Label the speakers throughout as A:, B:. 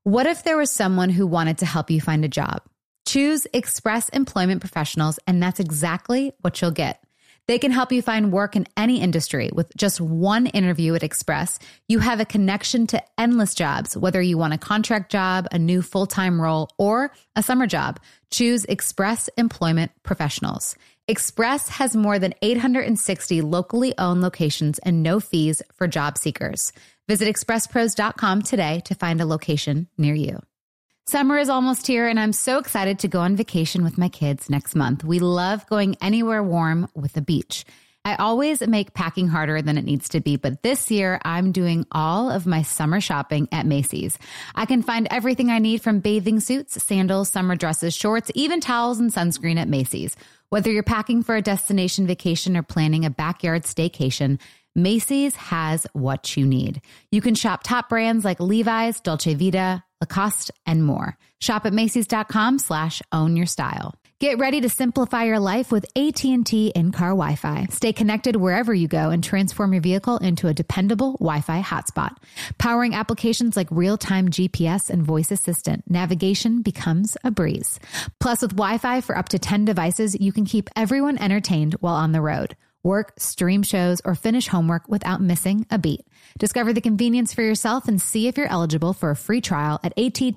A: What if there was someone who wanted to help you find a job? Choose Express Employment Professionals, and that's exactly what you'll get. They can help you find work in any industry. With just one interview at Express, you have a connection to endless jobs, whether you want a contract job, a new full-time role, or a summer job. Choose Express Employment Professionals. Express has more than 860 locally owned locations and no fees for job seekers. Visit expresspros.com today to find a location near you. Summer is almost here, and I'm so excited to go on vacation with my kids next month. We love going anywhere warm with a beach. I always make packing harder than it needs to be, but this year I'm doing all of my summer shopping at Macy's. I can find everything I need from bathing suits, sandals, summer dresses, shorts, even towels and sunscreen at Macy's. Whether you're packing for a destination vacation or planning a backyard staycation, Macy's has what you need. You can shop top brands like Levi's, Dolce Vita, Lacoste, and more. Shop at Macys.com/ownyourstyle. Get ready to simplify your life with AT&T in-car Wi-Fi. Stay connected wherever you go and transform your vehicle into a dependable Wi-Fi hotspot. Powering applications like real-time GPS and voice assistant, navigation becomes a breeze. Plus, with Wi-Fi for up to 10 devices, you can keep everyone entertained while on the road. Work, stream shows, or finish homework without missing a beat. Discover the convenience for yourself and see if you're eligible for a free trial at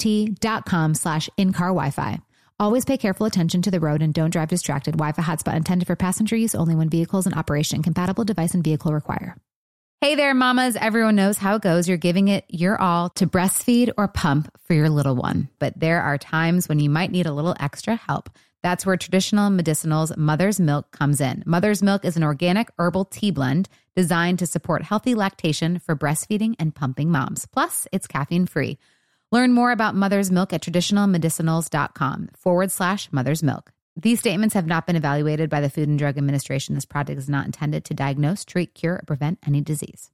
A: att.com/in-car Wi-Fi. Always pay careful attention to the road and don't drive distracted. Wi-Fi hotspot intended for passenger use only when vehicles in operation. Compatible device and vehicle require. Hey there, mamas. Everyone knows how it goes. You're giving it your all to breastfeed or pump for your little one. But there are times when you might need a little extra help. That's where Traditional Medicinal's Mother's Milk comes in. Mother's Milk is an organic herbal tea blend designed to support healthy lactation for breastfeeding and pumping moms. Plus, it's caffeine-free. Learn more about Mother's Milk at traditionalmedicinals.com/Mother's Milk. These statements have not been evaluated by the Food and Drug Administration. This product is not intended to diagnose, treat, cure, or prevent any disease.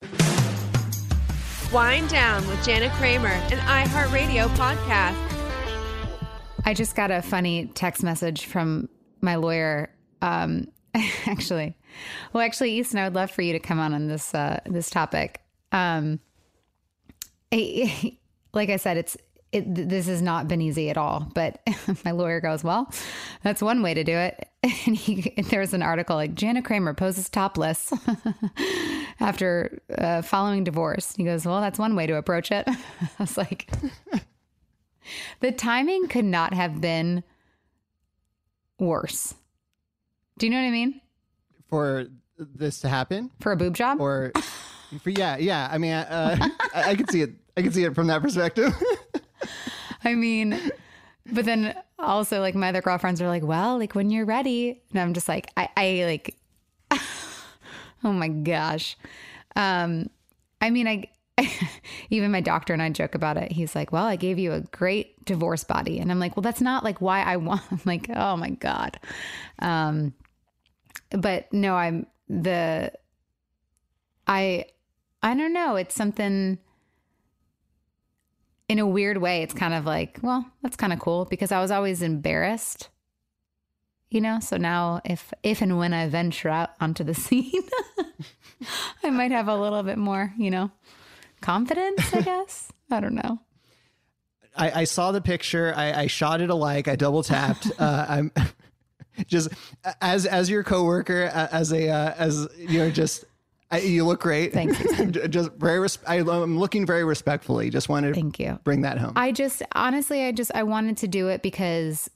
B: Wind Down with Jana Kramer, an iHeartRadio podcast.
A: I just got a funny text message from my lawyer. Actually, Easton, I would love for you to come on this topic. Like I said, this has not been easy at all. But my lawyer goes, well, that's one way to do it. And there was an article like Jana Kramer poses topless after following divorce. He goes, well, that's one way to approach it. I was like, the timing could not have been worse. Do you know what I mean?
C: For this to happen?
A: For a boob job?
C: Or yeah. I mean, I could see it. I can see it from that perspective.
A: I mean, but then also like my other girlfriends are like, well, like when you're ready. And I'm just like, I like, oh my gosh. I mean, even my doctor and I joke about it. He's like, well, I gave you a great divorce body. And I'm like, well, that's not like why I want, I'm like, oh my God. But no, I don't know. It's something in a weird way. It's kind of like, well, that's kind of cool because I was always embarrassed, you know? So now if and when I venture out onto the scene, I might have a little bit more, you know, confidence, I guess. I don't know.
C: I saw the picture. I shot it alike. I double tapped. I'm just as your coworker, as you know, just you look great.
A: Thanks.
C: Just very. I'm looking very respectfully. Just wanted to bring that home.
A: I wanted to do it because,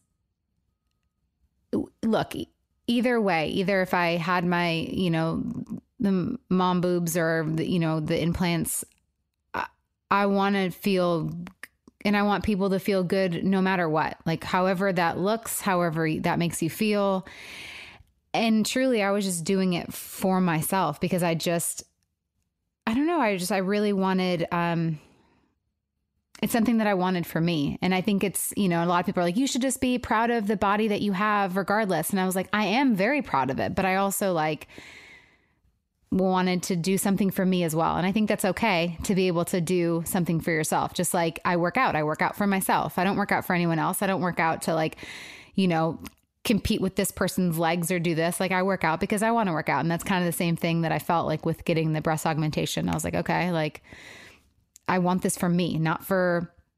A: look, either way, either if I had my, you know, the mom boobs or the, you know, the implants, I want to feel, and I want people to feel good no matter what, like however that looks, however that makes you feel. And truly, I was just doing it for myself because I don't know. I really wanted, it's something that I wanted for me. And I think it's, you know, a lot of people are like, you should just be proud of the body that you have regardless. And I was like, I am very proud of it, but I also like wanted to do something for me as well. And I think that's okay to be able to do something for yourself. Just like I work out for myself. I don't work out for anyone else. I don't work out to like, you know, compete with this person's legs or do this. Like I work out because I want to work out. And that's kind of the same thing that I felt like with getting the breast augmentation. I was like, okay, like I want this for me, not for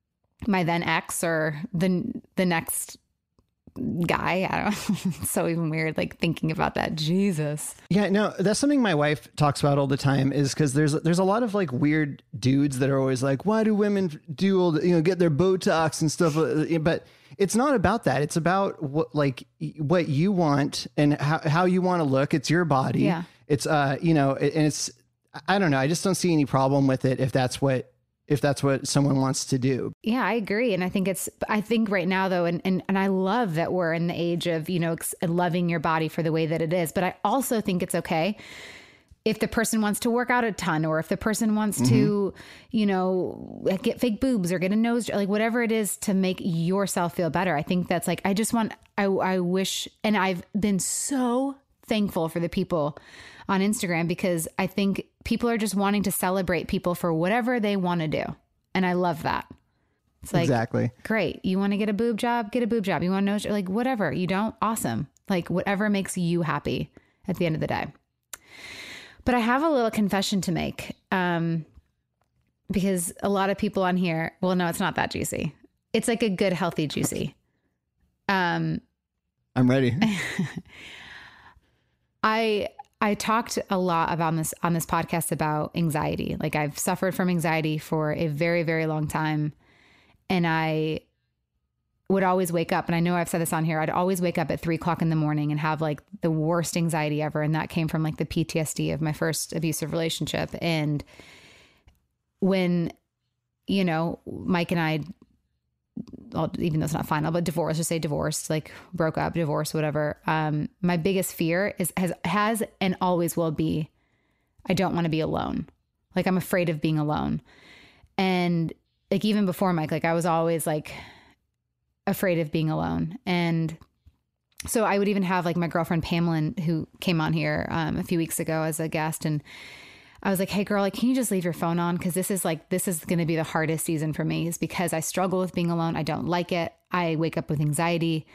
A: my then ex or the next guy. I don't know. It's so even weird, like thinking about that. Jesus.
C: Yeah, no, that's something my wife talks about all the time, is because there's a lot of like weird dudes that are always like, why do women do all the, get their Botox and stuff? But it's not about that. It's about what you want and how you want to look. It's your body.
A: Yeah.
C: It's, and it's, I don't know. I just don't see any problem with it if that's what someone wants to do.
A: Yeah, I agree. And I think right now though, and I love that we're in the age of, loving your body for the way that it is. But I also think it's okay if the person wants to work out a ton, or if the person wants to, get fake boobs or get a nose, like whatever it is to make yourself feel better. I think that's like, I wish, and I've been so thankful for the people on Instagram, because I think people are just wanting to celebrate people for whatever they want to do. And I love that. It's like,
C: exactly.
A: Great. You want to get a boob job? Get a boob job. You want to know, like whatever. You don't? Awesome. Like whatever makes you happy at the end of the day. But I have a little confession to make, because a lot of people on here, well, no, it's not that juicy. It's like a good, healthy, juicy.
C: I'm ready.
A: I talked a lot about on this podcast about anxiety. Like I've suffered from anxiety for a very, very long time. And I would always wake up, and I know I've said this on here, I'd always wake up at 3:00 in the morning and have like the worst anxiety ever. And that came from like the PTSD of my first abusive relationship. And when, Mike and I, even though it's not final, but divorced, just say divorced, like broke up, divorced, whatever. My biggest fear has and always will be, I don't want to be alone. Like I'm afraid of being alone. And like, even before Mike, like I was always like afraid of being alone. And so I would even have like my girlfriend Pamela, who came on here a few weeks ago as a guest, and I was like, hey girl, like, can you just leave your phone on? Cause this is going to be the hardest season for me, is because I struggle with being alone. I don't like it. I wake up with anxiety,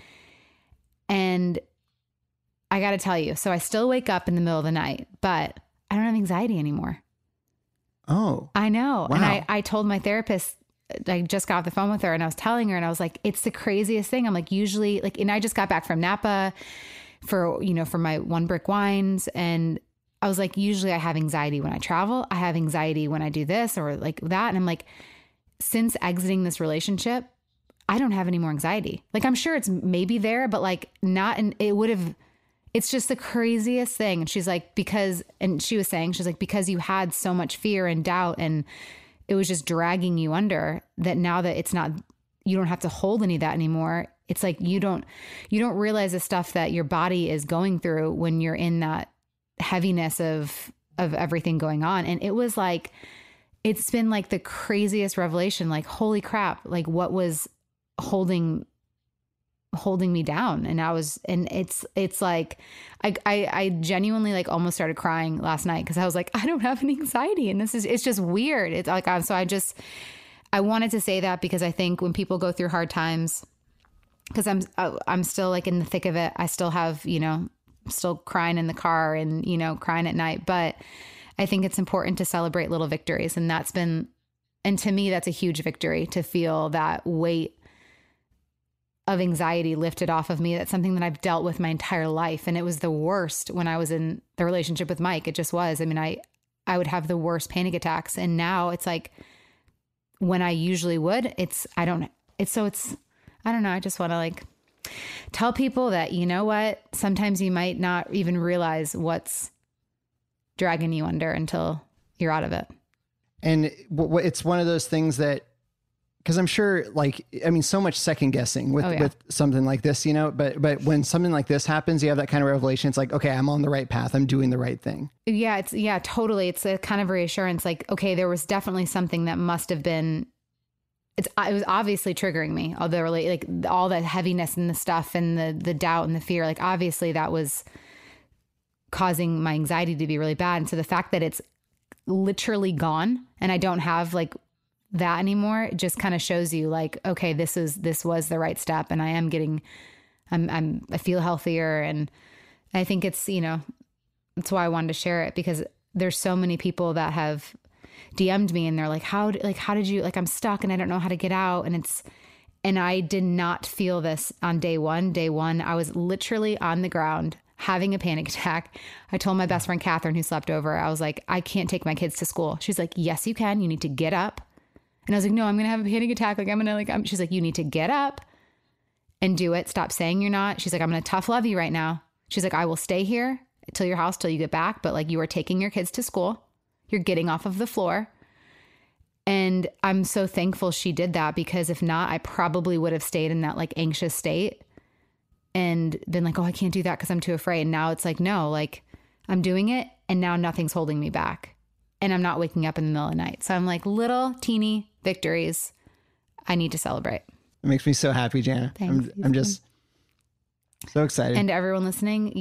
A: and I got to tell you, so I still wake up in the middle of the night, but I don't have anxiety anymore.
C: Oh,
A: I know.
C: Wow.
A: And I told my therapist, I just got off the phone with her, and I was telling her, and I was like, it's the craziest thing. I'm like, usually like, and I just got back from Napa for my One Brick Wines. And I was like, usually I have anxiety when I travel. I have anxiety when I do this or like that. And I'm like, since exiting this relationship, I don't have any more anxiety. Like, I'm sure it's maybe there, but like not, and it's just the craziest thing. And she's like, she was saying, she's like, because you had so much fear and doubt, and it was just dragging you under, that now that it's not, you don't have to hold any of that anymore. It's like, you don't realize the stuff that your body is going through when you're in that heaviness of everything going on. And it was like, it's been like the craziest revelation, like, holy crap, like what was holding me down. And it's like, I genuinely like almost started crying last night, because I was like, I don't have any anxiety, and it's just weird. It's like, so I wanted to say that, because I think when people go through hard times, because I'm still like in the thick of it. I still have, still crying in the car and, crying at night, but I think it's important to celebrate little victories. And and to me, that's a huge victory, to feel that weight of anxiety lifted off of me. That's something that I've dealt with my entire life. And it was the worst when I was in the relationship with Mike. It just was. I mean, I would have the worst panic attacks. And now it's like, when I usually would, I don't know. I just want to like tell people that, you know what, sometimes you might not even realize what's dragging you under until you're out of it.
C: And it's one of those things that, because I'm sure, like, I mean, so much second guessing with something like this, but when something like this happens, you have that kind of revelation. It's like, okay, I'm on the right path. I'm doing the right thing.
A: Yeah. Totally. It's a kind of reassurance. Like, okay, there was definitely something that must have been, it was obviously triggering me. Although like all that heaviness and the stuff and the doubt and the fear, like obviously that was causing my anxiety to be really bad. And so the fact that it's literally gone and I don't have like that anymore, it just kind of shows you like, okay, this was the right step, and I feel healthier. And I think it's, that's why I wanted to share it, because there's so many people that have, DM'd me and they're like, how did you, like, I'm stuck and I don't know how to get out. And I did not feel this on day one. Day one, I was literally on the ground having a panic attack. I told my best friend, Catherine, who slept over, I was like, I can't take my kids to school. She's like, yes, you can. You need to get up. And I was like, no, I'm going to have a panic attack. Like, she's like, you need to get up and do it. Stop saying you're not. She's like, I'm going to tough love you right now. She's like, I will stay here till your house, till you get back. But like, you are taking your kids to school. You're getting off of the floor. And I'm so thankful she did that, because if not, I probably would have stayed in that like anxious state and been like, oh, I can't do that because I'm too afraid. And now it's like, no, like I'm doing it. And now nothing's holding me back. And I'm not waking up in the middle of the night. So I'm like, little teeny victories I need to celebrate.
C: It makes me so happy, Jana. I'm just so excited.
A: And to everyone listening,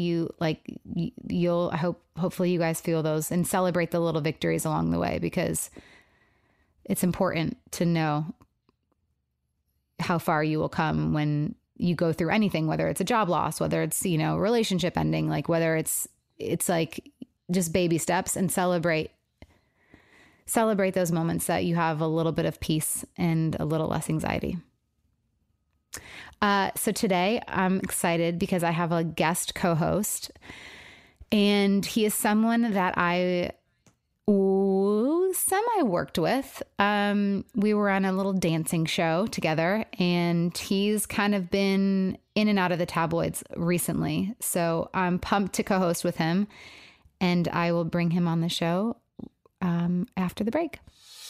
A: hopefully you guys feel those and celebrate the little victories along the way, because it's important to know how far you will come when you go through anything, whether it's a job loss, whether it's, relationship ending, like whether it's like just baby steps, and celebrate those moments that you have a little bit of peace and a little less anxiety. So today I'm excited because I have a guest co-host, and he is someone that I semi-worked with. We were on a little dancing show together, and he's kind of been in and out of the tabloids recently. So I'm pumped to co-host with him, and I will bring him on the show after the break.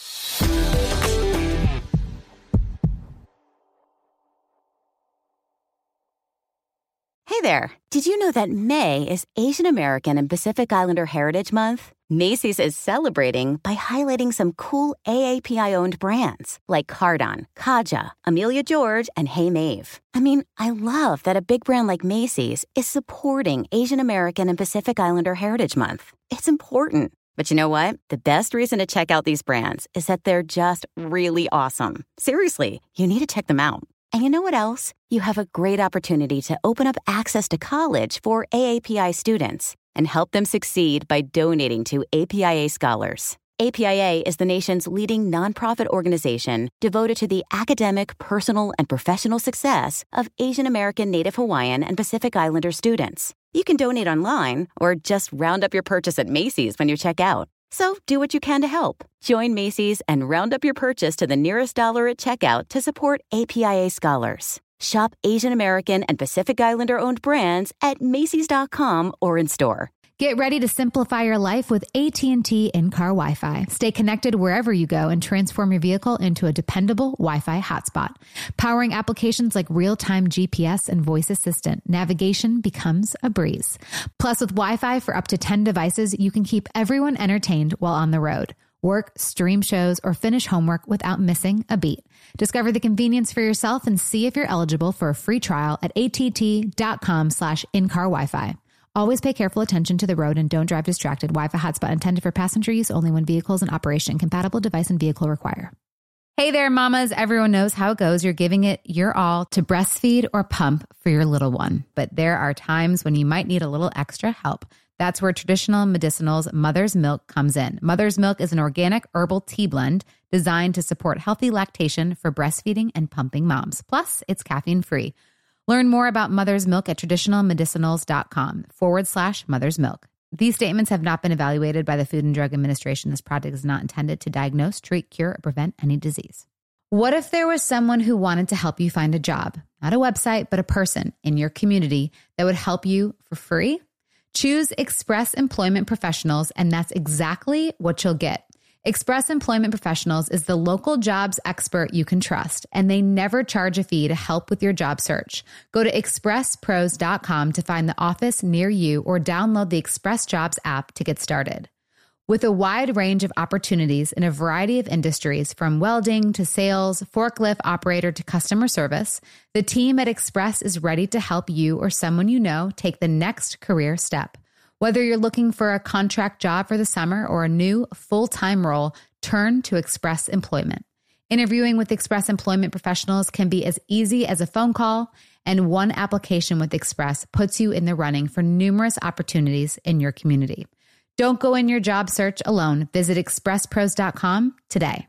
D: Hey there. Did you know that May is Asian American and Pacific Islander Heritage Month? Macy's is celebrating by highlighting some cool AAPI-owned brands like Cardon, Kaja, Amelia George, and Hey Mave. I mean, I love that a big brand like Macy's is supporting Asian American and Pacific Islander Heritage Month. It's important. But you know what? The best reason to check out these brands is that they're just really awesome. Seriously, you need to check them out. And you know what else? You have a great opportunity to open up access to college for AAPI students and help them succeed by donating to APIA Scholars. APIA is the nation's leading nonprofit organization devoted to the academic, personal, and professional success of Asian American, Native Hawaiian, and Pacific Islander students. You can donate online or just round up your purchase at Macy's when you check out. So do what you can to help. Join Macy's and round up your purchase to the nearest dollar at checkout to support APIA Scholars. Shop Asian American and Pacific Islander-owned brands at Macys.com or in store.
A: Get ready to simplify your life with AT&T in-car Wi-Fi. Stay connected wherever you go and transform your vehicle into a dependable Wi-Fi hotspot. Powering applications like real-time GPS and voice assistant, navigation becomes a breeze. Plus, with Wi-Fi for up to 10 devices, you can keep everyone entertained while on the road. Work, stream shows, or finish homework without missing a beat. Discover the convenience for yourself and see if you're eligible for a free trial at att.com/in-car Wi-Fi. Always pay careful attention to the road and don't drive distracted. Wi-Fi hotspot intended for passenger use only when vehicles in operation. Compatible device and vehicle require. Hey there, mamas. Everyone knows how it goes. You're giving it your all to breastfeed or pump for your little one. But there are times when you might need a little extra help. That's where Traditional Medicinals Mother's Milk comes in. Mother's Milk is an organic herbal tea blend designed to support healthy lactation for breastfeeding and pumping moms. Plus, it's caffeine-free. Learn more about Mother's Milk at traditionalmedicinals.com/Mother's Milk. These statements have not been evaluated by the Food and Drug Administration. This product is not intended to diagnose, treat, cure, or prevent any disease. What if there was someone who wanted to help you find a job? Not a website, but a person in your community that would help you for free? Choose Express Employment Professionals, and that's exactly what you'll get. Express Employment Professionals is the local jobs expert you can trust, and they never charge a fee to help with your job search. Go to expresspros.com to find the office near you or download the Express Jobs app to get started. With a wide range of opportunities in a variety of industries, from welding to sales, forklift operator to customer service, the team at Express is ready to help you or someone you know take the next career step. Whether you're looking for a contract job for the summer or a new full-time role, turn to Express Employment. Interviewing with Express Employment Professionals can be as easy as a phone call, and one application with Express puts you in the running for numerous opportunities in your community. Don't go in your job search alone. Visit expresspros.com today.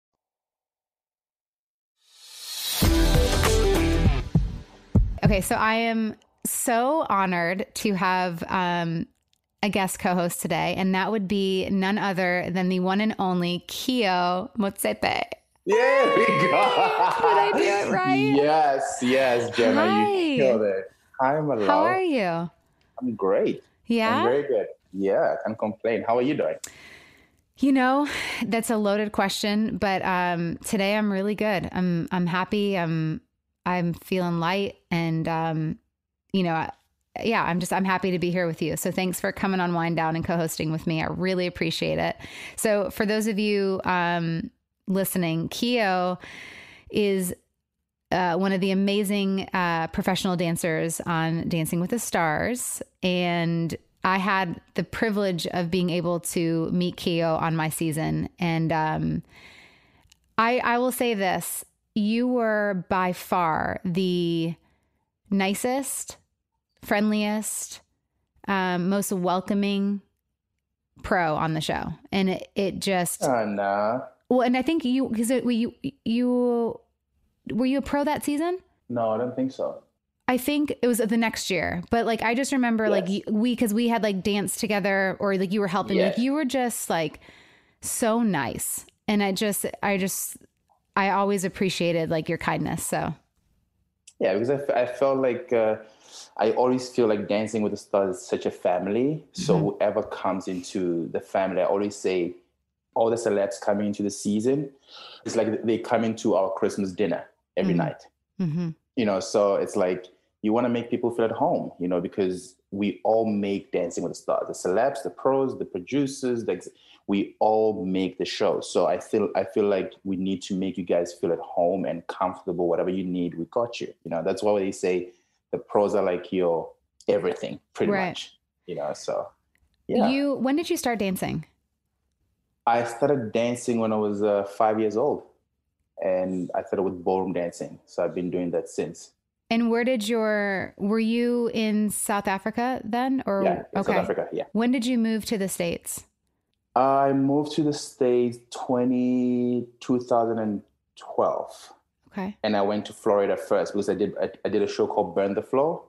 A: Okay, so I am so honored to have a guest co-host today, and that would be none other than the one and only Keo Motsete.
E: There we go.
A: Did I do it right?
E: Yes, Jenna,
A: Hi.
E: you killed it. Hi, Malal.
A: How are you?
E: I'm great.
A: Yeah?
E: I'm very good. Yeah, I can't complain. How are you doing?
A: You know, that's a loaded question, but today I'm really good. I'm happy. I'm feeling light, and you know, I'm happy to be here with you. So thanks for coming on Wind Down and co-hosting with me. I really appreciate it. So for those of you listening, Keo is one of the amazing professional dancers on Dancing with the Stars, and I had the privilege of being able to meet Keo on my season. And I will say this, you were by far the nicest, friendliest, most welcoming pro on the show. And it just...
E: Oh, no.
A: Well, and I think because were you a pro that season?
E: No, I don't think so.
A: I think it was the next year, but like, I just remember
E: Yes.
A: because we had like danced together, or like you were helping,
E: Yes.
A: like you were just like so nice. And I always appreciated like your kindness. So.
E: Yeah, because I felt like I always feel like Dancing with the Stars is such a family. So whoever comes into the family, I always say all the celebs coming into the season, it's like they come into our Christmas dinner every night.
A: Mm-hmm.
E: You know, so it's like you want to make people feel at home, you know, because we all make Dancing with the Stars. The celebs, the pros, the producers, we all make the show. So I feel like we need to make you guys feel at home and comfortable. Whatever you need, we got you. You know, that's why they say the pros are like your everything, pretty much. You know, so yeah.
A: When did you start dancing?
E: I started dancing when I was 5 years old, and I started with ballroom dancing. So I've been doing that since.
A: And were you in South Africa then? Or
E: Yeah, in South Africa, yeah.
A: When did you move to the States?
E: I moved to the States 2012.
A: Okay.
E: And I went to Florida first because I did a show called Burn the Floor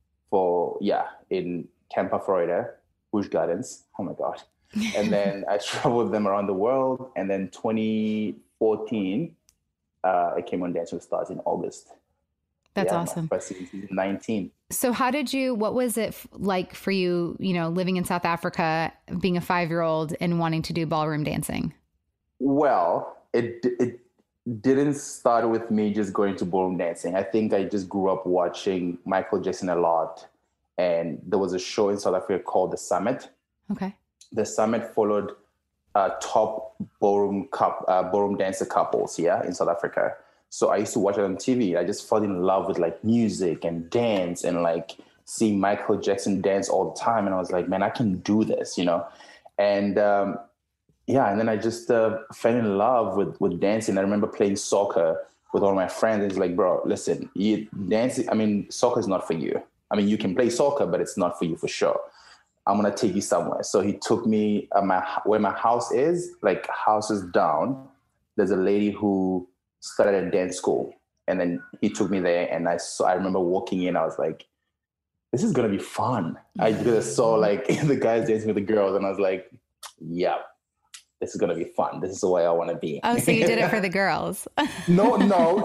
E: in Tampa, Florida, Busch Gardens. Oh my God. And then I traveled them around the world. And then 2014, I came on Dancing with the Stars in August.
A: That's awesome.
E: My first season, 19.
A: So what was it like for you, you know, living in South Africa, being a 5-year-old and wanting to do ballroom dancing?
E: Well, it didn't start with me just going to ballroom dancing. I think I just grew up watching Michael Jackson a lot. And there was a show in South Africa called The Summit.
A: Okay.
E: The Summit followed top ballroom dancer couples, in South Africa. So I used to watch it on TV. I just fell in love with like music and dance and like seeing Michael Jackson dance all the time. And I was like, man, I can do this, you know? And and then I just fell in love with dancing. I remember playing soccer with all my friends. And it's like, bro, listen, soccer is not for you. I mean, you can play soccer, but it's not for you for sure. I'm going to take you somewhere. So he took me where my house is, like houses down. There's a lady who started a dance school, and then he took me there, and I remember walking in, I was like, this is going to be fun. I just saw like the guys dancing with the girls, and I was like, yeah, this is going to be fun. This is the way I want to be.
A: Oh, so you did it for the girls.
E: No.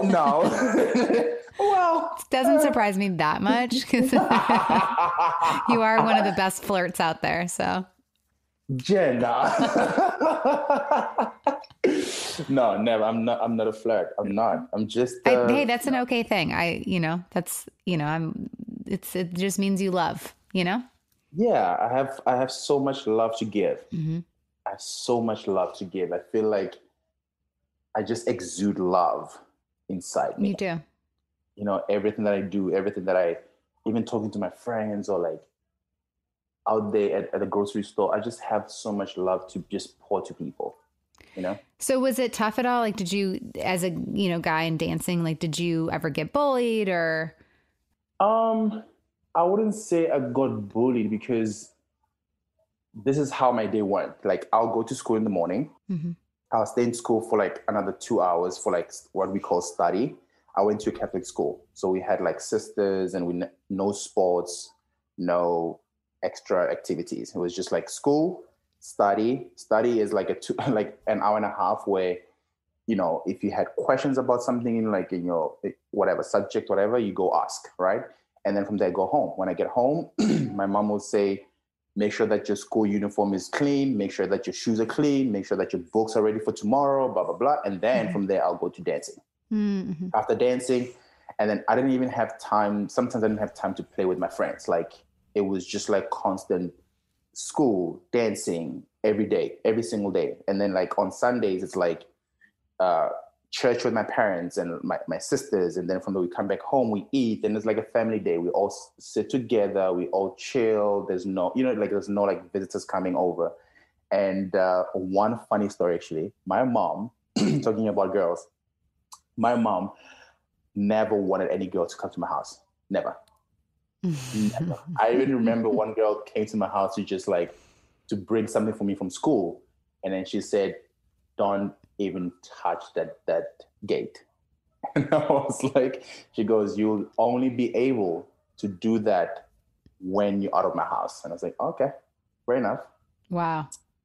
E: Well,
A: it doesn't surprise me that much because you are one of the best flirts out there. So,
E: Jenna. No, never. I'm not a flirt. I'm not. I'm just.
A: Hey, that's an okay thing. it just means you love. You know.
E: Yeah, I have so much love to give.
A: Mm-hmm.
E: I have so much love to give. I feel like I just exude love inside me.
A: You do.
E: You know, everything that I do, everything that even talking to my friends or like out there at the grocery store, I just have so much love to just pour to people, you know?
A: So was it tough at all? Like, did you, as a, guy in dancing, like, did you ever get bullied or?
E: I wouldn't say I got bullied because this is how my day went. Like, I'll go to school in the morning.
A: Mm-hmm.
E: I'll stay in school for like another 2 hours for like what we call study. I went to a Catholic school. So we had like sisters and no sports, no extra activities. It was just like school, study. Study is like like an hour and a half where, you know, if you had questions about something in your whatever subject, whatever, you go ask, right? And then from there, go home. When I get home, my mom will say, make sure that your school uniform is clean, make sure that your shoes are clean, make sure that your books are ready for tomorrow, blah, blah, blah. And then from there, I'll go to dancing.
A: Mm-hmm.
E: After dancing, and then I didn't even have time. Sometimes I didn't have time to play with my friends. Like, it was just like constant school, dancing every day, every single day. And then like on Sundays, it's like church with my parents and my sisters. And then from there, we come back home, we eat, and it's like a family day. We all sit together, we all chill. There's no, there's no like visitors coming over. And one funny story, actually, my mom, talking about girls, my mom never wanted any girl to come to my house. Never. Never. I even remember one girl came to my house to bring something for me from school. And then she said, don't even touch that gate. And I was like, she goes, you'll only be able to do that when you're out of my house. And I was like, okay, fair enough.
A: Wow.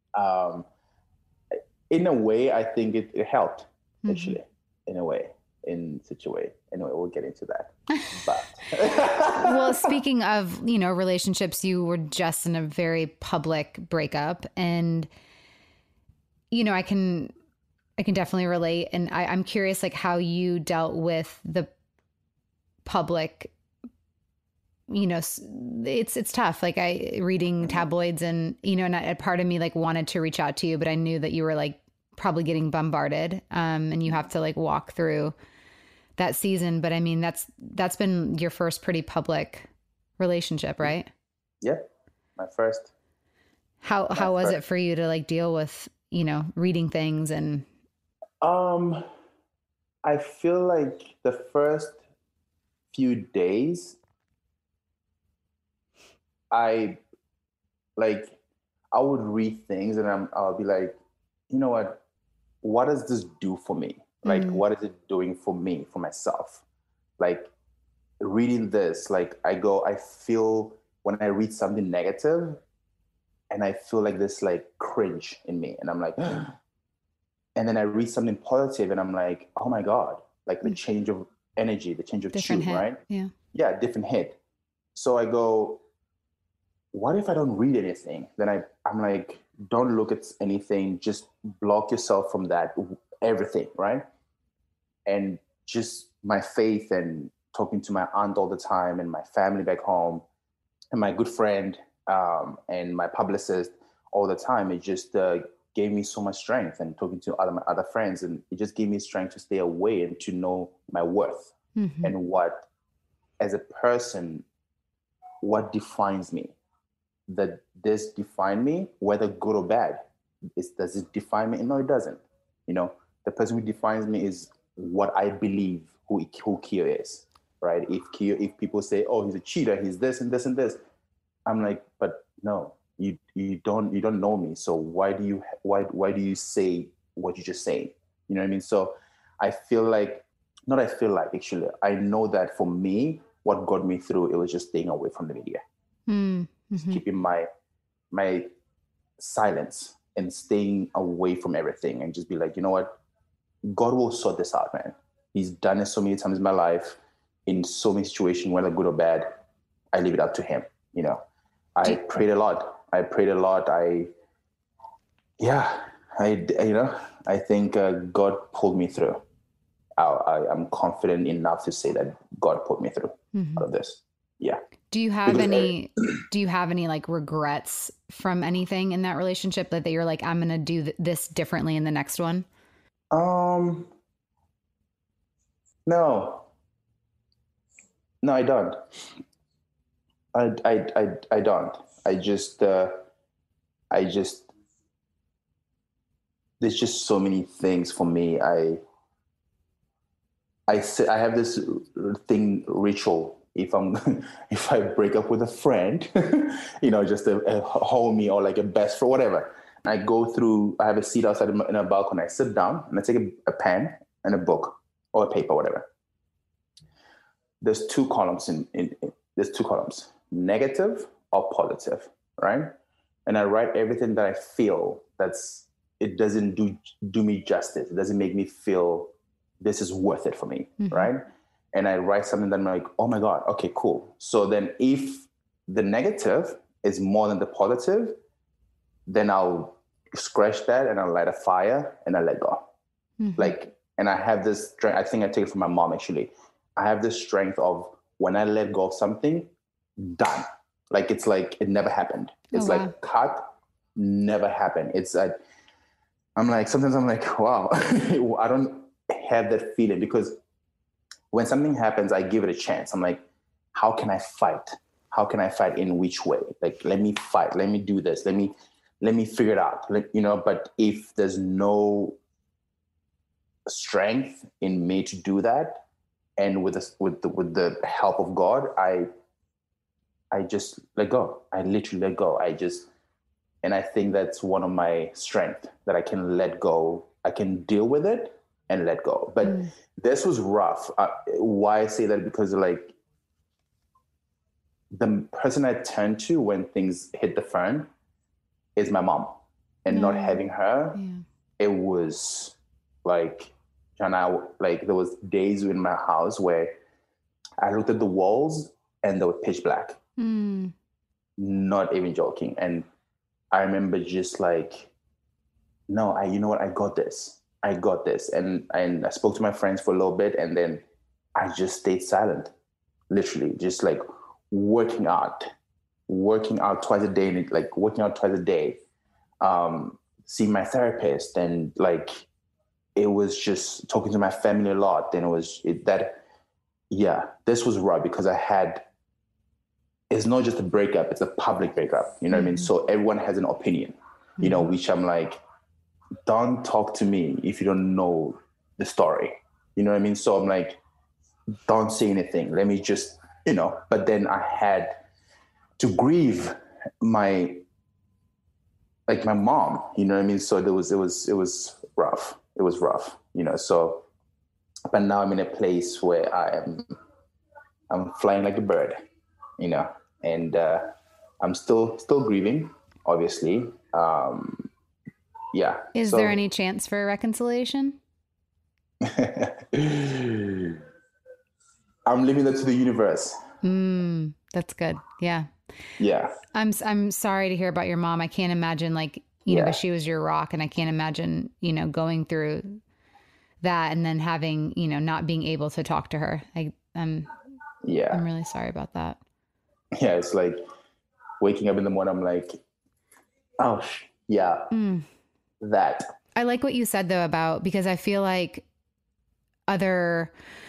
E: In a way, I think it helped, actually, in a way, in such a way. Anyway, we'll get into that. But
A: well, speaking of, relationships, you were just in a very public breakup, and, I can definitely relate. And I'm curious, like, how you dealt with the public, it's tough. Like, reading tabloids and, and a part of me like wanted to reach out to you, but I knew that you were like probably getting bombarded. And you have to like walk through that season. But I mean, that's been your first pretty public relationship, right?
E: Yeah. My first.
A: How was it for you to like deal with, reading things and...
E: I feel like the first few days, I would read things and I'll be like, you know what does this do for me? Like, what is it doing for me, for myself? Like, reading this, like, I feel when I read something negative and I feel like this like cringe in me, and I'm like, and then I read something positive and I'm like, oh my God, like the change of energy, the change of
A: different
E: tune,
A: hit.
E: right?
A: Yeah.
E: Yeah, different hit. So I go, what if I don't read anything? Then I'm like, don't look at anything, just block yourself from that, everything, right? And just my faith and talking to my aunt all the time and my family back home and my good friend and my publicist all the time, it just gave me so much strength, and talking to my other friends, and it just gave me strength to stay away and to know my worth and what, as a person, what defines me. That this define me, whether good or bad. Does it define me? No, it doesn't. The person who defines me is what I believe who Keo is, right? If people say, oh, he's a cheater, he's this and this and this, I'm like, but no, you don't know me. So why do you say what you just say? You know what I mean? So actually, I know that for me, what got me through, it was just staying away from the media. Keeping my silence and staying away from everything, and just be like, you know what, God will sort this out, man. He's done it so many times in my life, in so many situations, whether good or bad. I leave it up to him. I prayed a lot. I think God pulled me through. I'm confident enough to say that God pulled me through out of this. Yeah.
A: Do you have any like regrets from anything in that relationship that you're like, I'm going to do this differently in the next one?
E: No, I don't. I don't. There's just so many things for me. I have this ritual if if I break up with a friend, just a homie or like a best friend, whatever. I have a seat outside in a balcony. I sit down and I take a pen and a book or a paper, whatever. There's two columns there's two columns, negative or positive, right? And I write everything that I feel it doesn't do me justice. It doesn't make me feel this is worth it for me, right? And I write something that I'm like, oh my God, okay, cool. So then if the negative is more than the positive, then I'll scratch that and I'll light a fire and I let go. And I have this strength, I think I take it from my mom actually. I have this strength of when I let go of something, done. Like, it's like it never happened. It's like cut, never happened. It's like, sometimes I'm like, wow, I don't have that feeling, because when something happens, I give it a chance. I'm like, how can I fight? How can I fight in which way? Like, let me fight. Let me do this. Let me figure it out. But if there's no strength in me to do that, and with the help of God, I just let go. I literally let go. And I think that's one of my strengths, that I can let go. I can deal with it and let go. But this was rough. Why I say that? Because like the person I turn to when things hit the fan is my mom, and not having her, it was like, there was days in my house where I looked at the walls and they were pitch black. Not even joking. And I remember just like, no, you know what? I got this. And I spoke to my friends for a little bit, and then I just stayed silent, literally just like working out twice a day, seeing my therapist, and like, it was just talking to my family a lot. And this was rough, because it's not just a breakup, it's a public breakup. You know what I mean? So everyone has an opinion, which I'm like, don't talk to me if you don't know the story. You know what I mean? So I'm like, don't say anything. Let me just, but then I had to grieve my mom, you know what I mean? So it was rough. It was rough, so, but now I'm in a place where I'm flying like a bird, and I'm still grieving, obviously.
A: Is there any chance for a reconciliation?
E: I'm leaving that to the universe.
A: That's good. Yeah.
E: Yeah.
A: I'm sorry to hear about your mom. I can't imagine but she was your rock, and I can't imagine, going through that and then having, not being able to talk to her. I'm really sorry about that.
E: Yeah. It's like waking up in the morning, I'm like, oh yeah. That.
A: I like what you said though about, because I feel like other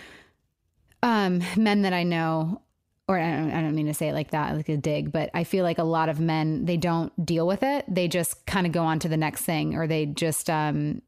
A: men that I know, or I don't mean to say it like that, like a dig, but I feel like a lot of men, they don't deal with it. They just kind of go on to the next thing, or they just, they'll,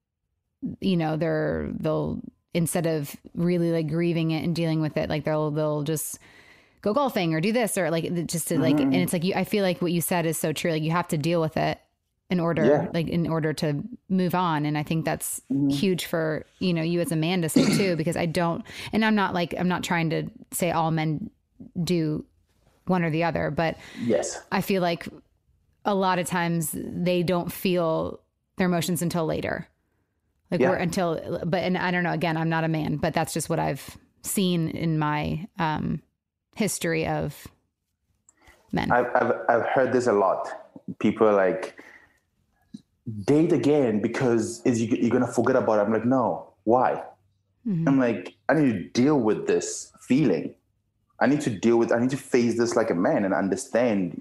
A: instead of really like grieving it and dealing with it, like they'll just go golfing or do this, or like just to like, and it's like, I feel like what you said is so true. Like you have to deal with it in order to move on. And I think that's huge for, you as a man to say too, because I'm not trying to say all men do one or the other, but
E: yes,
A: I feel like a lot of times they don't feel their emotions until later. And I don't know, again, I'm not a man, but that's just what I've seen in my history of men.
E: I've heard this a lot. People are like, date again because you're going to forget about it. I'm like, no, why? I'm like, I need to deal with this feeling. I need to face this like a man and understand,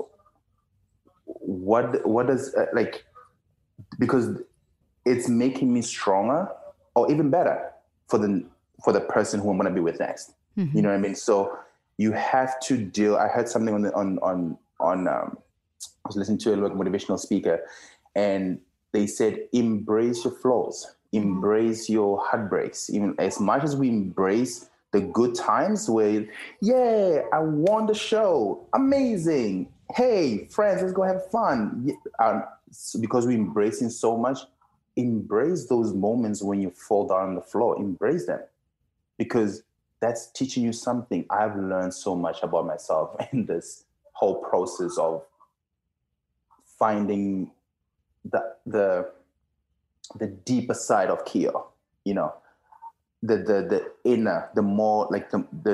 E: what does because it's making me stronger, or even better for the person who I'm going to be with next. You know what I mean? So you have to deal. I heard something on I was listening to a motivational speaker, and they said, embrace your flaws, embrace your heartbreaks. Even as much as we embrace the good times where, yeah, I won the show. Amazing. Hey, friends, let's go have fun. Because we're embracing so much, embrace those moments when you fall down on the floor. Embrace them, because that's teaching you something. I've learned so much about myself in this whole process of finding the deeper side of Keo, you know, the inner, the more like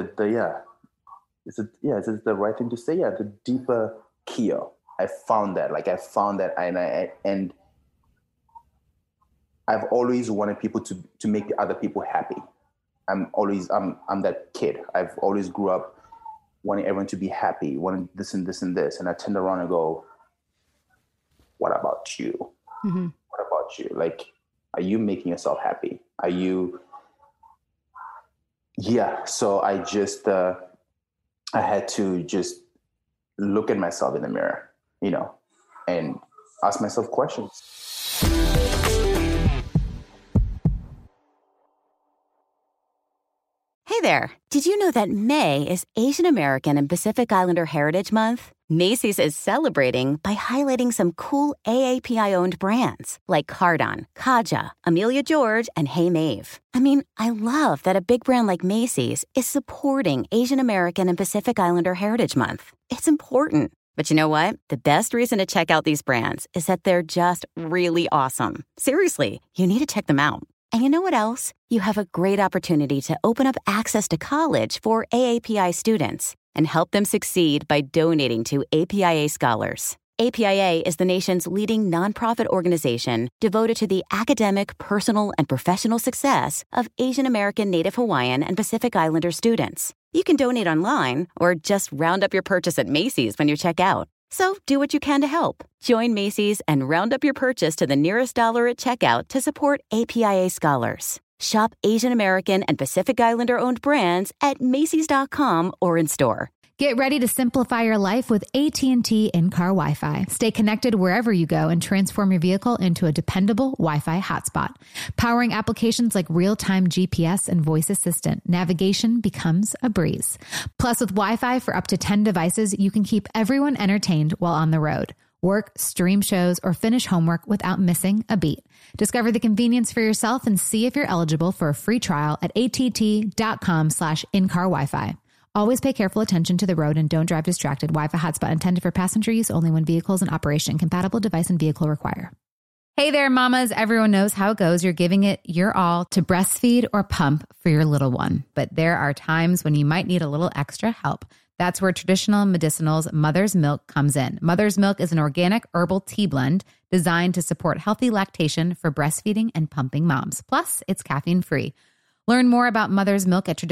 E: is it the right thing to say? Yeah, the deeper Keo. I found that and I've always wanted people to make the other people happy. I'm that kid. I've always grew up wanting everyone to be happy, wanting this and this and this. And I turned around and go, what about you? Mm-hmm. What about you? Like, are you making yourself happy? Are you? Yeah. So I just, I had to just look at myself in the mirror, you know, and ask myself questions.
D: Hey there. Did you know that May is Asian American and Pacific Islander Heritage Month? Macy's is celebrating by highlighting some cool AAPI-owned brands like Cardon, Kaja, Amelia George, and Hey Mave. I mean, I love that a big brand like Macy's is supporting Asian American and Pacific Islander Heritage Month. It's important. But you know what? The best reason to check out these brands is that they're just really awesome. Seriously, you need to check them out. And you know what else? You have a great opportunity to open up access to college for AAPI students and help them succeed by donating to APIA Scholars. APIA is the nation's leading nonprofit organization devoted to the academic, personal, and professional success of Asian American, Native Hawaiian, and Pacific Islander students. You can donate online or just round up your purchase at Macy's when you check out. So do what you can to help. Join Macy's and round up your purchase to the nearest dollar at checkout to support APIA Scholars. Shop Asian American and Pacific Islander-owned brands at Macys.com or in store.
A: Get ready to simplify your life with AT&T in-car Wi-Fi. Stay connected wherever you go and transform your vehicle into a dependable Wi-Fi hotspot. Powering applications like real-time GPS and voice assistant, navigation becomes a breeze. Plus, with Wi-Fi for up to 10 devices, you can keep everyone entertained while on the road. Work, stream shows, or finish homework without missing a beat. Discover the convenience for yourself and see if you're eligible for a free trial at att.com/in-car Wi-Fi. Always pay careful attention to the road and don't drive distracted. Wi-Fi hotspot intended for passenger use only when vehicles in operation. Compatible device and vehicle require. Hey there, mamas. Everyone knows how it goes. You're giving it your all to breastfeed or pump for your little one. But there are times when you might need a little extra help. That's where Traditional Medicinals Mother's Milk comes in. Mother's Milk is an organic herbal tea blend designed to support healthy lactation for breastfeeding and pumping moms. Plus, it's caffeine-free. Learn more about Mother's Milk at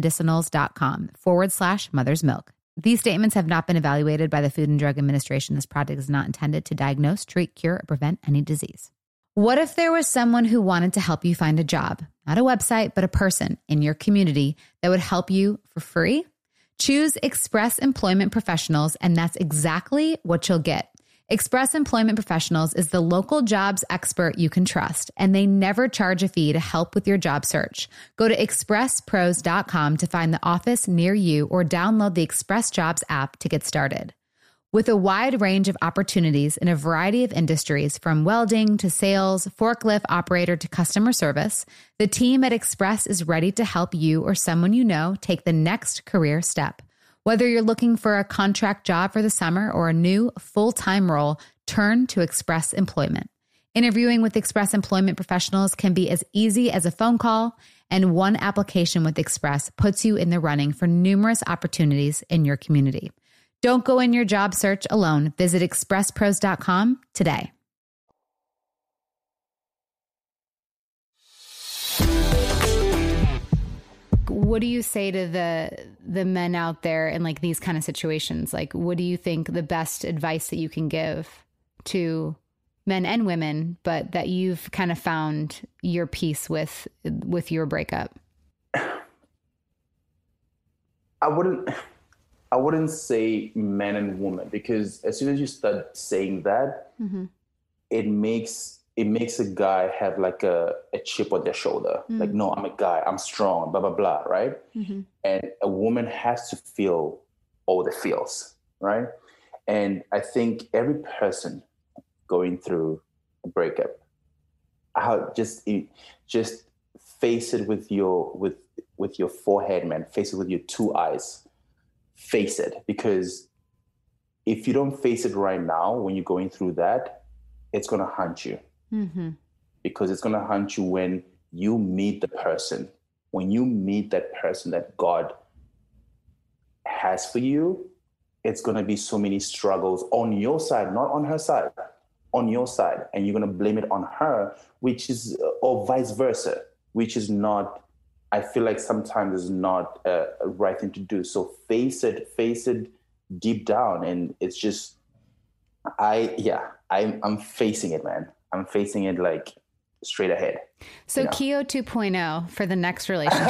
A: traditionalmedicinals.com/Mother's Milk. These statements have not been evaluated by the Food and Drug Administration. This product is not intended to diagnose, treat, cure, or prevent any disease. What if there was someone who wanted to help you find a job? Not a website, but a person in your community that would help you for free? Choose Express Employment Professionals, and that's exactly what you'll get. Express Employment Professionals is the local jobs expert you can trust, and they never charge a fee to help with your job search. Go to expresspros.com to find the office near you or download the Express Jobs app to get started. With a wide range of opportunities in a variety of industries, from welding to sales, forklift operator to customer service, the team at Express is ready to help you or someone you know take the next career step. Whether you're looking for a contract job for the summer or a new full-time role, turn to Express Employment. Interviewing with Express Employment Professionals can be as easy as a phone call, and one application with Express puts you in the running for numerous opportunities in your community. Don't go in your job search alone. Visit expresspros.com today. What do you say to the men out there in like these kind of situations? Like, what do you think the best advice that you can give to men and women, but that you've kind of found your peace with your breakup?
E: I wouldn't say men and women, because as soon as you start saying that, mm-hmm. it makes it makes a guy have like a chip on their shoulder. Like, no, I'm a guy, I'm strong, blah, blah, blah, right? And a woman has to feel all the feels, right? And I think every person going through a breakup, just face it with your forehead, man. Face it with your two eyes. Face it, because if you don't face it right now, when you're going through that, it's gonna haunt you. Because it's gonna haunt you when you meet the person. When you meet that person that God has for you, it's gonna be so many struggles on your side, not on her side, on your side, and you're gonna blame it on her, which is, or vice versa, which is not. I feel like sometimes is not a right thing to do. So face it deep down, and it's just, I'm facing it, man. I'm facing it like straight ahead.
A: So Keo 2.0 for the next relationship.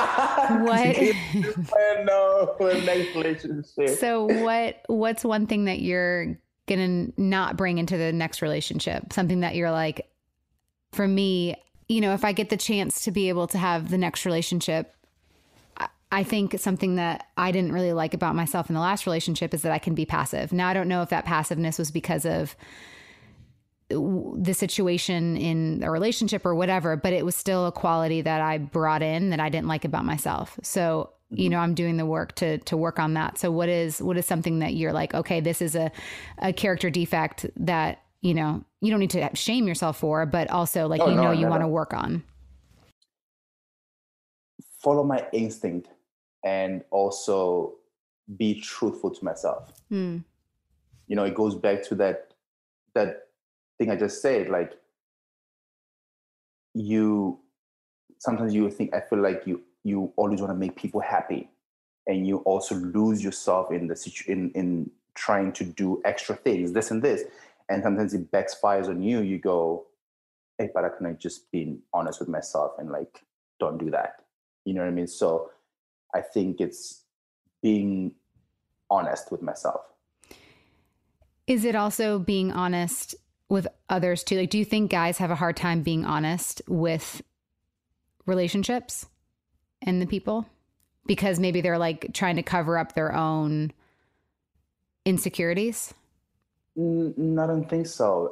E: For the next relationship.
A: So what's one thing that you're gonna not bring into the next relationship? Something that you're like, for me, you know, if I get the chance to be able to have the next relationship, I think something that I didn't really like about myself in the last relationship is that I can be passive. Now, I don't know if that passiveness was because of the situation in a relationship or whatever, but it was still a quality that I brought in that I didn't like about myself. So, you know, I'm doing the work to work on that. So what is something that you're like, okay, this is a character defect that, you know, you don't need to shame yourself for, but also like, you want to work on?
E: Follow my instinct and also be truthful to myself. You know, it goes back to that thing I just said, like sometimes you think, I feel like you always want to make people happy, and you also lose yourself in in trying to do extra things, this and this. And sometimes it backfires on you. You go, hey, but I can just be honest with myself and like, don't do that. You know what I mean? So I think it's being honest with myself.
A: Is it also being honest with others too? Like, do you think guys have a hard time being honest with relationships and the people? Because maybe they're like trying to cover up their own insecurities?
E: I don't think so.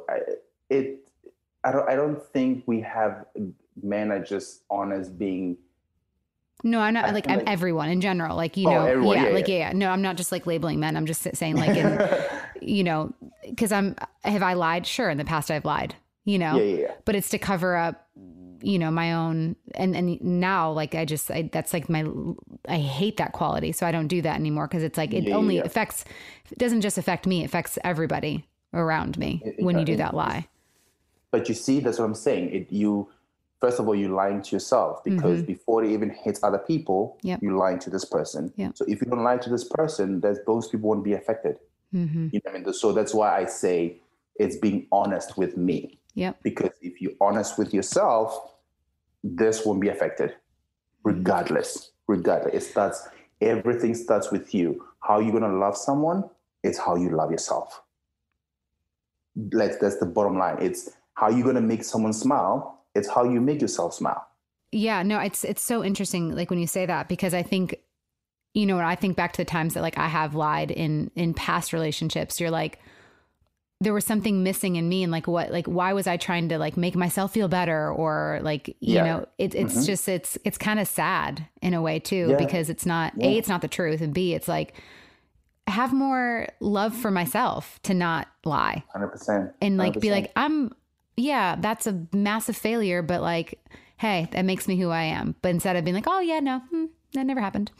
E: I don't think we have men are just honest being.
A: No, I'm not I'm everyone in general, like, you know,
E: everyone,
A: yeah. No, I'm not just like labeling men. I'm just saying like, you know, because have I lied? Sure. In the past I've lied, you know, but it's to cover up, you know, my own. And now like, that's like I hate that quality. So I don't do that anymore. Cause it's like, it doesn't just affect me. It affects everybody around me when you do that lie.
E: But you see, that's what I'm saying. First of all, you're lying to yourself, because before it even hits other people, you're lying to this person. Yep. So if you don't lie to this person, those people won't be affected. You know what I mean? So that's why I say it's being honest with me.
A: Yep.
E: Because if you're honest with yourself, this won't be affected, regardless. Everything starts with you. How you're going to love someone is how you love yourself. That's the bottom line. It's how you're going to make someone smile. It's how you make yourself smile.
A: Yeah, no, it's so interesting. Like when you say that, because I think, you know, when I think back to the times that like I have lied in past relationships, you're like, there was something missing in me. And like, why was I trying to like make myself feel better? Or like, you know, it's just, it's kind of sad in a way too, because it's not, A, it's not the truth. And B, it's like, have more love for myself to not lie.
E: 100%.
A: And like,
E: 100%.
A: be like, that's a massive failure, but like, hey, that makes me who I am. But instead of being like, oh yeah, no, that never happened.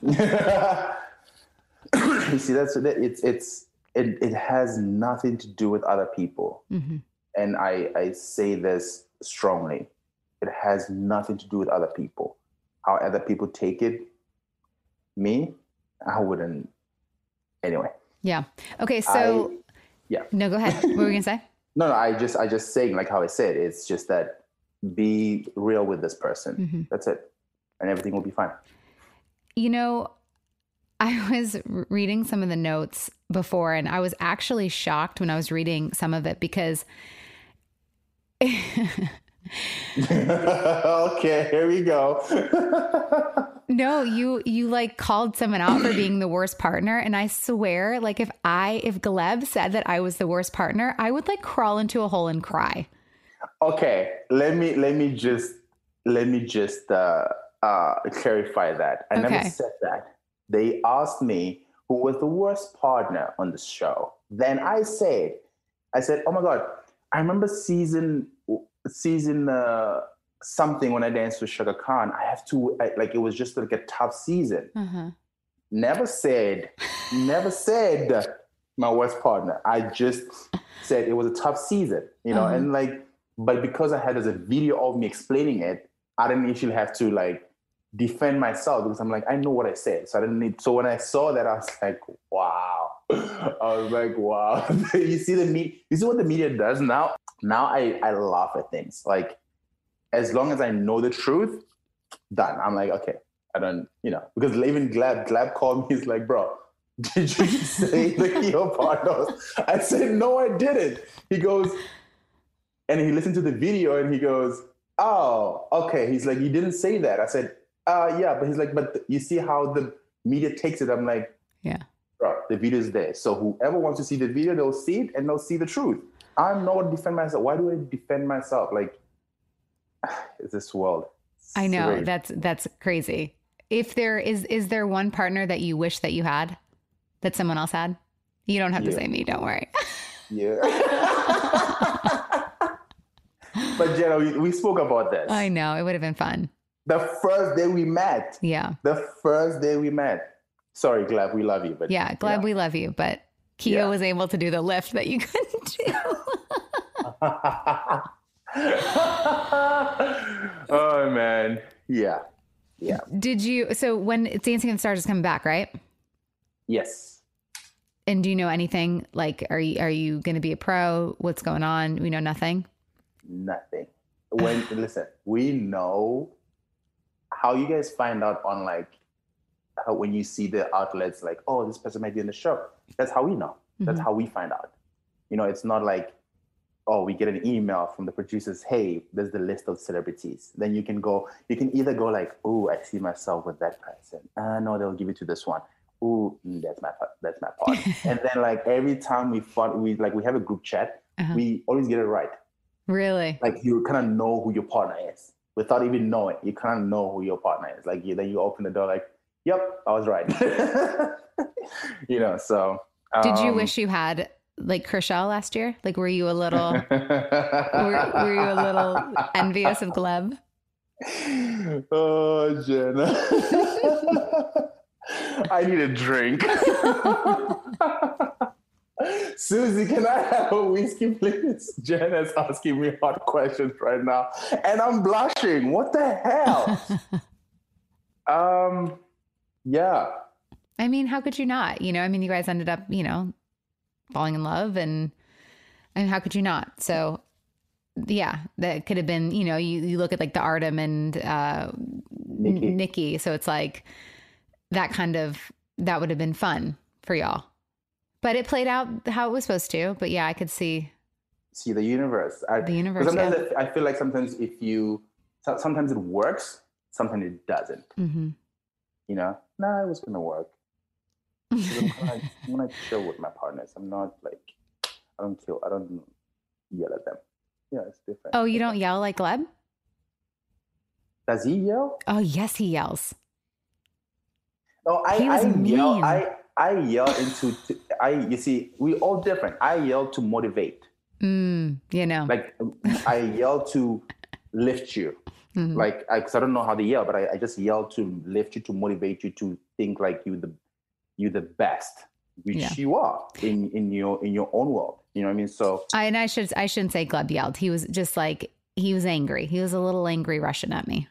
E: You see, it has nothing to do with other people. And I say this strongly. It has nothing to do with other people. How other people take it, I wouldn't. Anyway.
A: Yeah. Okay. So no, go ahead. What were you going to say?
E: No, I just saying, like how I said, it's just that be real with this person. That's it. And everything will be fine.
A: You know, I was reading some of the notes before, and I was actually shocked when I was reading some of it, because
E: Okay, here we go.
A: No, you like called someone out for being the worst partner. And I swear, like if Gleb said that I was the worst partner, I would like crawl into a hole and cry.
E: Okay, let me just clarify that. I never said that. They asked me who was the worst partner on the show. Then I said, oh my God, I remember season something when I danced with Shaka Khan. It was just like a tough season.
A: Uh-huh.
E: Never said my worst partner. I just said it was a tough season,
A: Uh-huh.
E: and but because I had a video of me explaining it, I didn't actually have to like defend myself because I'm like, I know what I said. So I didn't need, so when I saw that, I was like, wow. You see what the media does now? Now I laugh at things. Like, as long as I know the truth, done. I'm like, okay, I don't, because even Gleb called me. He's like, bro, did you say your partners? I said, no, I didn't. He goes, and he listened to the video and he goes, oh, okay. He's like, you didn't say that. I said, yeah, but he's like, but you see how the media takes it. I'm like,
A: yeah,
E: bro, the video is there. So whoever wants to see the video, they'll see it and they'll see the truth. I'm not going to defend myself. Why do I defend myself? Like, it's this world.
A: I know.
E: Strange.
A: That's crazy. If there is there one partner that you wish that you had, that someone else had? You don't have to say me. Don't worry.
E: Yeah. But Jenna, we spoke about this.
A: I know. It would have been fun.
E: The first day we met.
A: Yeah.
E: Sorry, Gleb, we love you. But
A: yeah, Gleb, we love you. But Kia was able to do the lift that you couldn't do.
E: Oh, man. Yeah. Yeah.
A: So when Dancing with the Stars is coming back, right?
E: Yes.
A: And do you know anything? Like, are you going to be a pro? What's going on? We know nothing.
E: Nothing. Listen, we know how you guys find out on how when you see the outlets like, oh, this person might be in the show. That's how we know. That's how we find out. It's not like, oh, we get an email from the producers, hey, there's the list of celebrities. Then you can either go like, oh, I see myself with that person. No, they'll give it to this one. Oh, that's my part. And then like every time we have a group chat, we always get it right.
A: Really?
E: Like you kind of know who your partner is without even knowing. You kind of know who your partner is. Like then you open the door like, yep, I was right. So.
A: Did you wish you had like Kershaw last year? Like, were you a little, were you a little envious of Gleb?
E: Oh, Jenna. I need a drink. Susie, can I have a whiskey, please? Jenna's asking me hard questions right now, and I'm blushing. What the hell? Yeah.
A: I mean, how could you not? You guys ended up, falling in love, and how could you not? So, yeah, that could have been. You look at like the Artem and Nikki. So it's like that would have been fun for y'all. But it played out how it was supposed to. But yeah, I could see
E: the universe.
A: The universe.
E: Sometimes I feel like sometimes sometimes it works, sometimes it doesn't.
A: Mm-hmm.
E: It was gonna work. I'm gonna chill with my partners. I'm not like I don't yell at them. Yeah, it's different.
A: Oh, you don't yell like Gleb?
E: Does he yell?
A: Oh, yes, he yells.
E: No, I yell. I yell you see, we all different. I yell to motivate.
A: Like
E: I yell to lift you. Mm-hmm. Like, because I don't know how to yell, but I just yell to lift you, to motivate you to think like you're the best, which you are in your own world. You know what I mean? So
A: I shouldn't say Gleb yelled. He was just like, he was angry. He was a little angry Russian at me.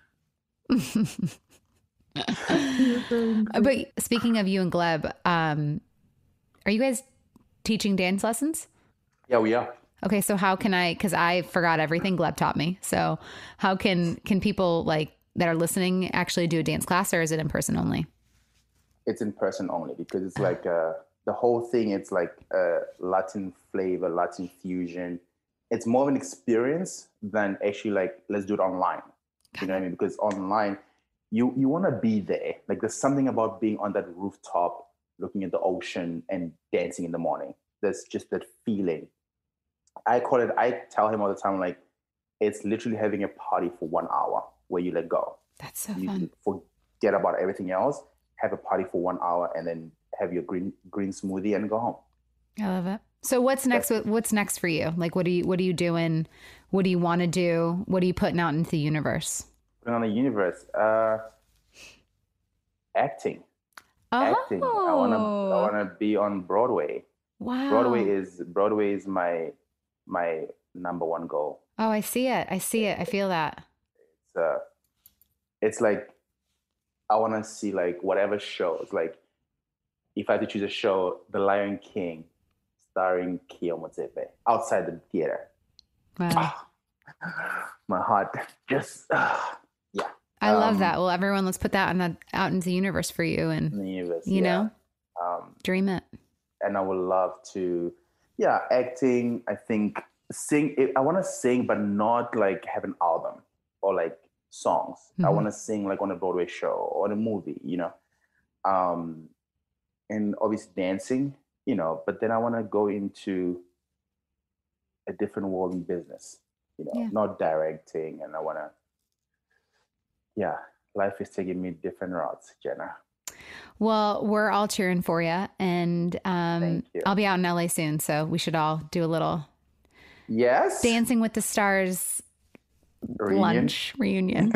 A: But speaking of you and Gleb, are you guys teaching dance lessons?
E: Yeah, we are.
A: Okay, so how can because I forgot everything Gleb taught me. So how can people like that are listening actually do a dance class, or is it in person only?
E: It's in person only because it's like the whole thing. It's like Latin flavor, Latin fusion. it's more of an experience than actually like, let's do it online. You know what I mean? Because online, you want to be there. Like there's something about being on that rooftop, looking at the ocean and dancing in the morning. There's just that feeling. I tell him all the time, like, it's literally having a party for 1 hour where you let go.
A: That's so
E: you
A: fun.
E: Forget about everything else, have a party for 1 hour, and then have your green smoothie and go home.
A: I love it. So what's next? What's next for you? Like, what are you doing? What do you want to do? What are you putting out into the universe?
E: Putting on the universe, acting.
A: Oh.
E: Acting. I wanna be on Broadway.
A: Wow.
E: Broadway is my number one goal.
A: Oh, I see it. I feel that.
E: It's like I want to see like whatever shows. Like if I had to choose a show, The Lion King, starring Keo Motsepe, outside the theater.
A: Wow.
E: My heart just yeah.
A: I love that. Well, everyone, let's put that out into the universe for you, and
E: in the universe,
A: you know, dream it.
E: And I would love to, acting. I think sing. I want to sing, but not like have an album or like songs.
A: Mm-hmm.
E: I want to sing like on a Broadway show or a movie, you know. And obviously dancing, you know. But then I want to go into a different world in business, you know, not directing. And I want to, life is taking me different routes, Jenna.
A: Well, we're all cheering for you, and I'll be out in LA soon, so we should all do a little Dancing with the Stars lunch reunion.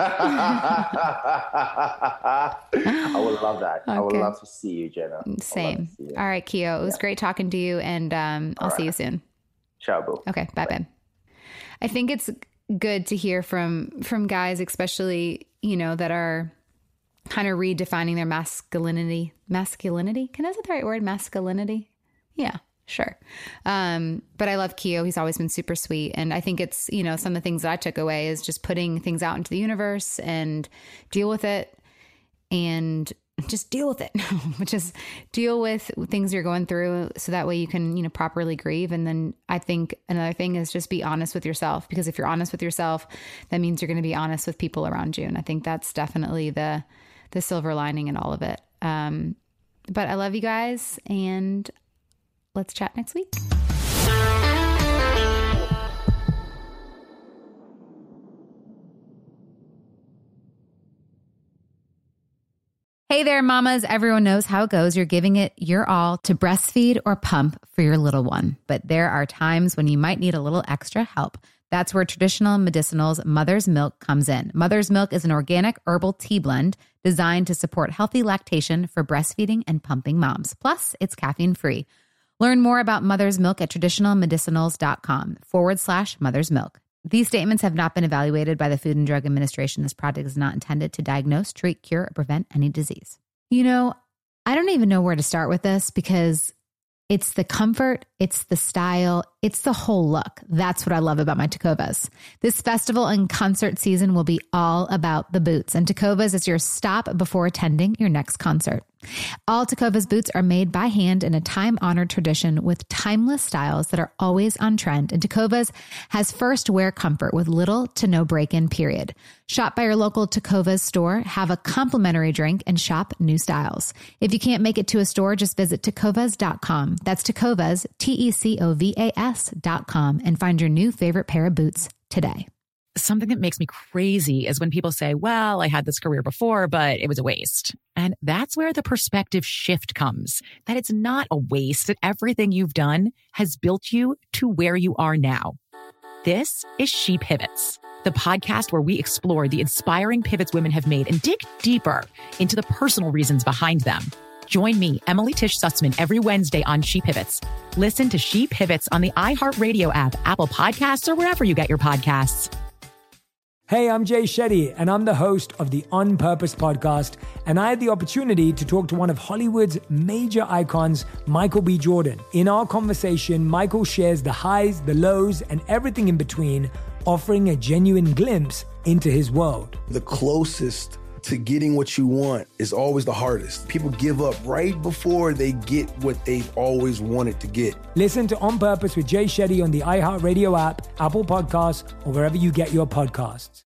E: I would love that. Okay. I would love to see you, Jenna.
A: Same. All right, Keo. It was great talking to you, and I'll see you soon.
E: Ciao, boo.
A: Okay, bye, babe. I think it's good to hear from guys, especially, you know, that are kind of redefining their masculinity. Can I say the right word? Masculinity? Yeah, sure. But I love Keo. He's always been super sweet. And I think it's, you know, some of the things that I took away is just putting things out into the universe and deal with it, and just deal with it, which is deal with things you're going through so that way you can, you know, properly grieve. And then I think another thing is just be honest with yourself, because if you're honest with yourself, that means you're going to be honest with people around you. And I think that's definitely the silver lining in all of it. But I love you guys, and let's chat next week. Hey there, mamas. Everyone knows how it goes. You're giving it your all to breastfeed or pump for your little one. But there are times when you might need a little extra help. That's where Traditional Medicinals Mother's Milk comes in. Mother's Milk is an organic herbal tea blend designed to support healthy lactation for breastfeeding and pumping moms. Plus, it's caffeine-free. Learn more about Mother's Milk at traditionalmedicinals.com/Mother's Milk. These statements have not been evaluated by the Food and Drug Administration. This product is not intended to diagnose, treat, cure, or prevent any disease. You know, I don't even know where to start with this, because it's the comfort, it's the style, it's the whole look. That's what I love about my Tecovas. This festival and concert season will be all about the boots, and Tecovas is your stop before attending your next concert. All Tecovas boots are made by hand in a time-honored tradition with timeless styles that are always on trend. And Tecovas has first wear comfort with little to no break-in period. Shop by your local Tecovas store, have a complimentary drink, and shop new styles. If you can't make it to a store, just visit tecovas.com. That's Tecovas, TECOVAS.com, and find your new favorite pair of boots today.
F: Something that makes me crazy is when people say, well, I had this career before, but it was a waste. And that's where the perspective shift comes, that it's not a waste, that everything you've done has built you to where you are now. This is She Pivots, the podcast where we explore the inspiring pivots women have made and dig deeper into the personal reasons behind them. Join me, Emily Tish Sussman, every Wednesday on She Pivots. Listen to She Pivots on the iHeartRadio app, Apple Podcasts, or wherever you get your podcasts.
G: Hey, I'm Jay Shetty, and I'm the host of the On Purpose podcast, and I had the opportunity to talk to one of Hollywood's major icons, Michael B. Jordan. In our conversation, Michael shares the highs, the lows, and everything in between, offering a genuine glimpse into his world.
H: The closest to getting what you want is always the hardest. People give up right before they get what they've always wanted to get.
G: Listen to On Purpose with Jay Shetty on the iHeartRadio app, Apple Podcasts, or wherever you get your podcasts.